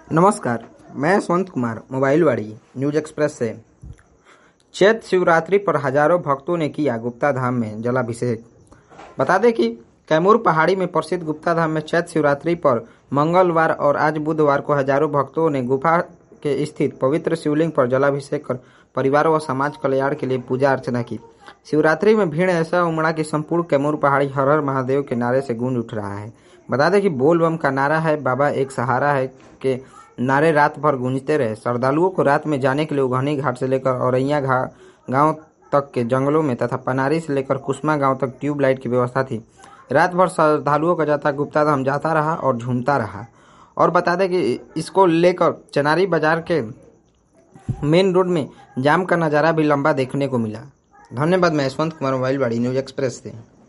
नमस्कार, मैं यशवंत कुमार मोबाइलवाड़ी न्यूज एक्सप्रेस से। चैत्र शिवरात्रि पर हजारों भक्तों ने किया गुप्ता धाम में जलाभिषेक। बता दें कि कैमूर पहाड़ी में प्रसिद्ध गुप्ता धाम में चैत्र शिवरात्रि पर मंगलवार और आज बुधवार को हजारों भक्तों ने गुफा के स्थित पवित्र शिवलिंग पर जलाभिषेक कर परिवार व समाज कल्याण के लिए पूजा अर्चना की। शिवरात्रि में भीड़ ऐसा उमड़ा कि संपूर्ण कैमूर पहाड़ी हर हर महादेव के नारे से गूंज उठ रहा है। बता दें कि बोल बम का नारा है, बाबा एक सहारा है के नारे रात भर गूंजते रहे। श्रद्धालुओं को रात में जाने के लिए उघानी घाट से लेकर औरैया गांव तक के जंगलों में तथा पनारी से लेकर कुसमा गांव तक ट्यूबलाइट की व्यवस्था थी। रात भर श्रद्धालुओं का जाता गुप्ता धाम जाता रहा और झूमता रहा। और बता दें कि इसको लेकर चनारी बाजार के मेन रोड में जाम का नज़ारा भी लंबा देखने को मिला। धन्यवाद। मैं यशवंत कुमार मोबाइलवाड़ी न्यूज एक्सप्रेस से।